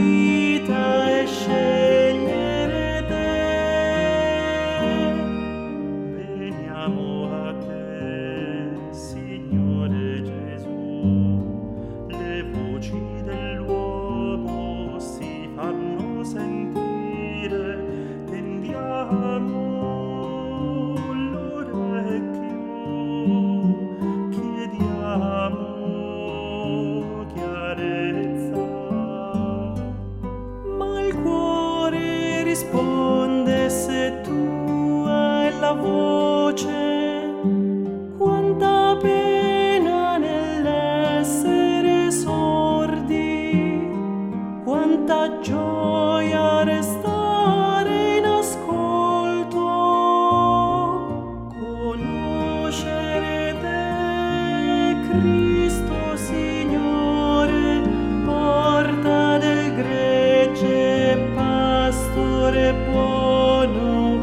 vita e scegliere te. Veniamo a te, Signore Gesù, le voci dell'uomo si fanno sentire, tendiamo l'orecchio, chiediamo chiarezza. Ma il cuore risponde se tu hai la voce. Quanta pena nell'essere sordi, quanta gioia restare in ascolto. Conoscere te, Cristo Signore, porta del gregge, pastore buono.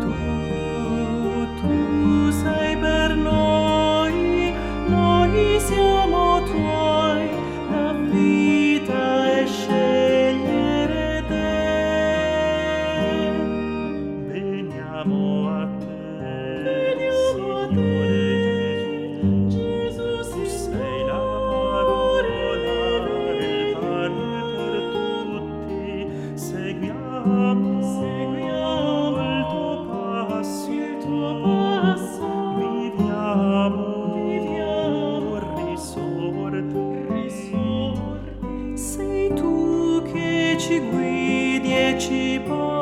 Tu sei per noi siamo tuoi, la vita è scegliere te. Veniamo a te, Veniamo a Signore Gesù, Gesù, tu sei la parola, il pane per tutti, seguiamo il tuo passo, viviamo risorti. Sei tu che ci guidi e ci porti